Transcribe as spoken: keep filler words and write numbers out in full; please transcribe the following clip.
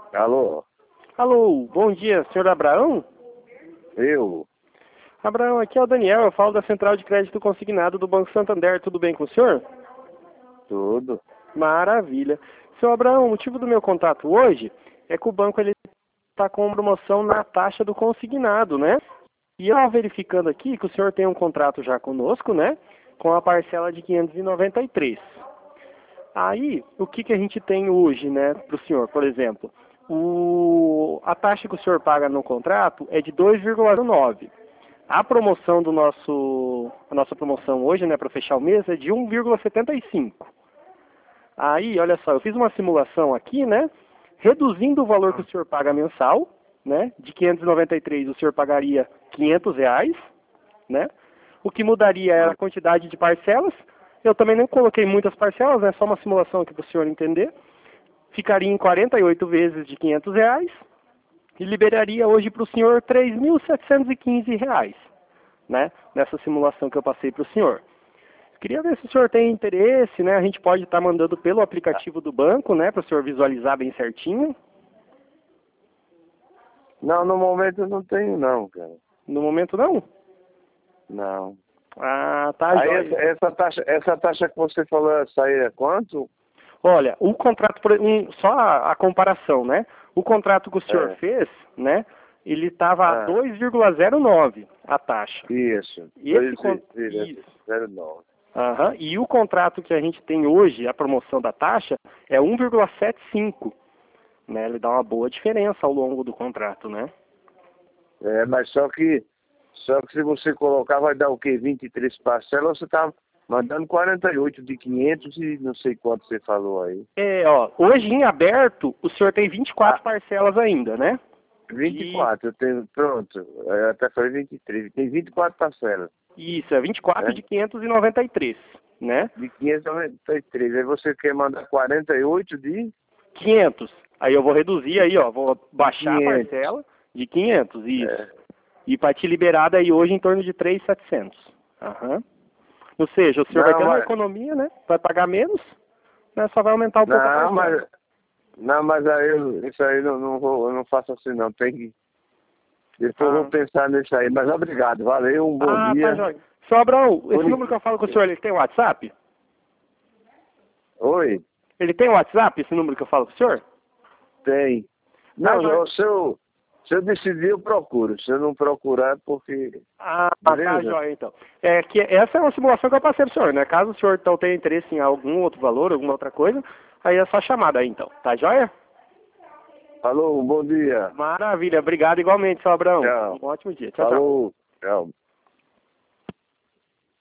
Alô? Alô, bom dia, senhor Abraão? Eu? Abraão, aqui é o Daniel, eu falo da Central de Crédito Consignado do Banco Santander, tudo bem com o senhor? Tudo. Maravilha. Senhor Abraão, o motivo do meu contato hoje é que o banco ele está com promoção na taxa do consignado, né? E eu estava verificando aqui que o senhor tem um contrato já conosco, né? Com a parcela de quinhentos e noventa e três. Aí, o que, que a gente tem hoje, né, para o senhor, por exemplo? O, a taxa que o senhor paga no contrato é de dois vírgula zero nove. A promoção do nosso, a nossa promoção hoje, né, para fechar o mês, é de um vírgula setenta e cinco. Aí, olha só, eu fiz uma simulação aqui, né, reduzindo o valor que o senhor paga mensal, né, de quinhentos e noventa e três o senhor pagaria quinhentos reais, né, o que mudaria era a quantidade de parcelas. Eu também não coloquei muitas parcelas, é só uma simulação aqui para o senhor entender. Ficaria em quarenta e oito vezes de quinhentos reais e liberaria hoje para o senhor três mil setecentos e quinze reais, né? Nessa simulação que eu passei para o senhor. Queria ver se o senhor tem interesse, né? A gente pode estar mandando pelo aplicativo do banco, né? Para o senhor visualizar bem certinho. Não, no momento eu não tenho não, cara. No momento não? Não. Ah, tá, Aí joia. essa, essa taxa, essa taxa que você falou, essa aí é quanto? Olha, o contrato, por- um, só a, a comparação, né? O contrato que o senhor É. fez, né? Ele estava a Ah, dois vírgula zero nove a taxa. isso. E esse con- Isso. zero nove. Aham. E o contrato que a gente tem hoje, a promoção da taxa, é um vírgula setenta e cinco. Né? Ele dá uma boa diferença ao longo do contrato, né? É, mas só que, só que se você colocar vai dar o quê? vinte e três parcelas, você tá mandando quarenta e oito de quinhentos e não sei quanto você falou aí. É, ó, hoje em aberto, o senhor tem vinte e quatro Ah, parcelas ainda, né? vinte e De... quatro, eu tenho, pronto. Eu até falei vinte e três, tem vinte e quatro parcelas, Isso, é vinte e quatro né? de quinhentos e noventa e três, né? De quinhentos e noventa e três. Aí você quer mandar quarenta e oito de quinhentos. Aí eu vou reduzir aí, ó, vou baixar a quinhentos. parcela de quinhentos, isso. É. E para te liberar daí hoje em torno de três mil e setecentos. Aham. Ou seja, o senhor vai Não, ter uma mas, economia, né? Vai pagar menos, né? Só vai aumentar um pouco a não, parcela. mas, não, mas aí eu, isso aí não, não vou, eu não faço assim não. Tem que, depois eu Ah, vou pensar nisso aí. Mas obrigado, valeu, um bom ah tá, dia. jóia. Senhor Abraão, esse Oi. número que eu falo com o senhor, ele tem WhatsApp? Oi, Ele tem WhatsApp, esse número que eu falo com o senhor? tem. Tá, Não, jóia. se eu, se eu decidir, eu procuro. Se eu não procurar, é porque... Ah, tá, Beleza? jóia, então. É que essa é uma simulação que eu passei pro senhor, né? Caso o senhor então tenha interesse em algum outro valor, alguma outra coisa, aí é só chamada aí, então. Tá, jóia? Falou, um bom dia. Maravilha, obrigado igualmente, seu Abraão. Tchau. Um ótimo dia. Tchau, tchau. Falou, tchau.